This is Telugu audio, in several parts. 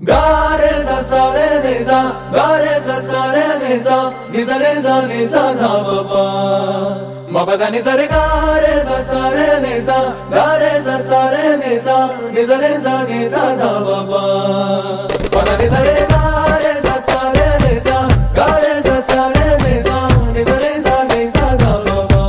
Gareza sareneza, gareza sareneza, nizareza niza na baba. Mabada nizare gareza sareneza, gareza sareneza, nizareza niza na baba. Mabada nizare gareza sareneza, gareza sareneza, nizareza niza na baba.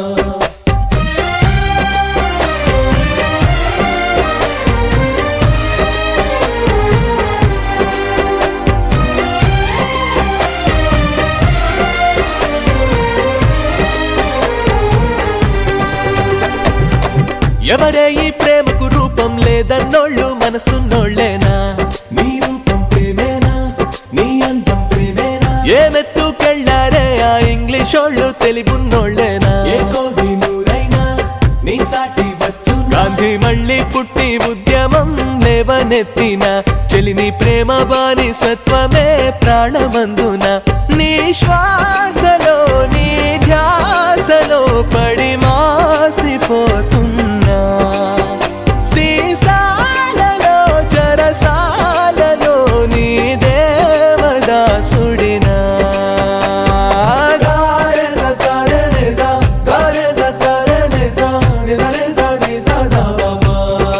ఎవరే ఈ ప్రేమకు రూపం లేదన్నోళ్ళు మనసున్నోళ్ళేనా? నీ రూపం ప్రేమేనా, నీ అందం ప్రేమేనా? ఏమెత్తుకెళ్ళారే ఆ ఇంగ్లీషోళ్ళు తెలుగున్నోళ్ళేనా? ఏ కోహినూరైనా నీ సాటి వచ్చు. గాంధీ మళ్ళీ పుట్టి ఉద్యమం లేవనెత్తిన చెలిని ప్రేమ బానిసత్వమే ప్రాణమందున నీ శ్వాసలో నీ ధ్యాసలో పడి మాసిపోతున్నా సీసాలలో జరసాలలో నీ దేవదాసుడినా. Gareza sareneza, gareza sareneza, nizareza niza na baba.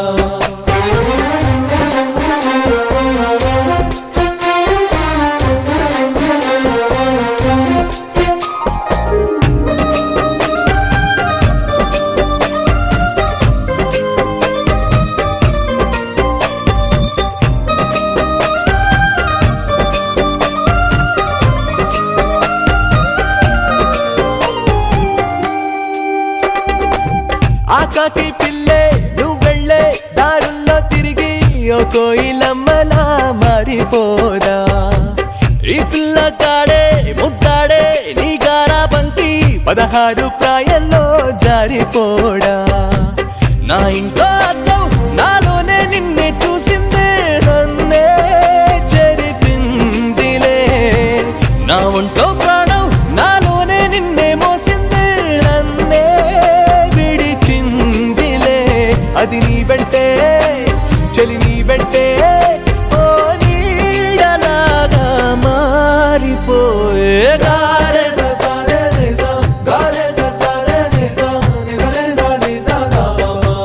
ఆకాకి పిల్లే నువ్వెళ్ళే దారుల్లో తిరిగి ఓ కోయిలమ్మలా మారిపోదా? ఈ పిల్ల కాడే ముద్దాడే నీ గారా బంతి 16 ప్రాయంలో జారిపోడా? నా ఇంట్లో అద్దం నాలోనే నిన్నే చూసిందే నన్నే చెరిపిందిలే. నా ఒంట్లో ప్రాణం నాలోనే నిన్నే మోసిందే నన్నే విడిచిందిలే. అది నీ వెంటే చలి నీ వెంటే ఓ నీడలాగా మారిపోయే. Gareza sareneza, gareza sareneza, nizareza niza na baba.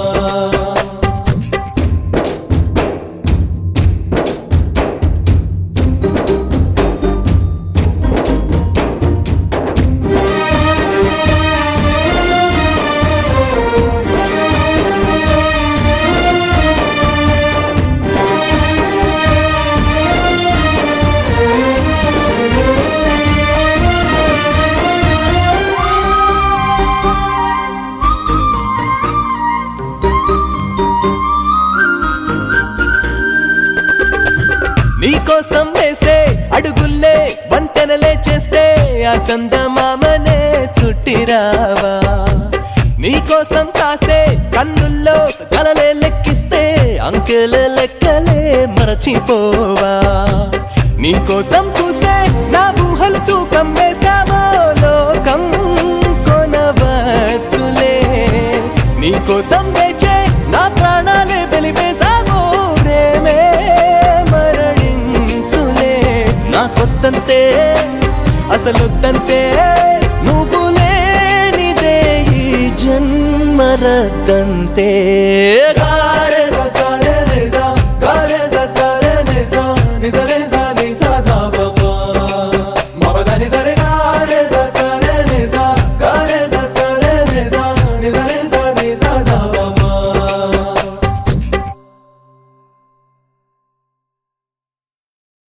నీకోసం వేసే అడుగుల్లే వంతెనలే చేస్తే ఆ చందమామనే చుట్టిరావా? నీకోసం కాసే కన్నుల్లో కలలే లెక్కిస్తే అంకెల లెక్కలే మరచిపోవా? నీకోసం చూసే నా ఊహలు తూకం వేసావో లోకం కొనవచ్చులే. నీకోసం వేచే నా ప్రాణాలే బలివేసావో ప్రేమే మరణించులే. నా కొత్తంతే అసలొద్దంతే నువ్వు లేనిదే ఈ జన్మరద్దంతే.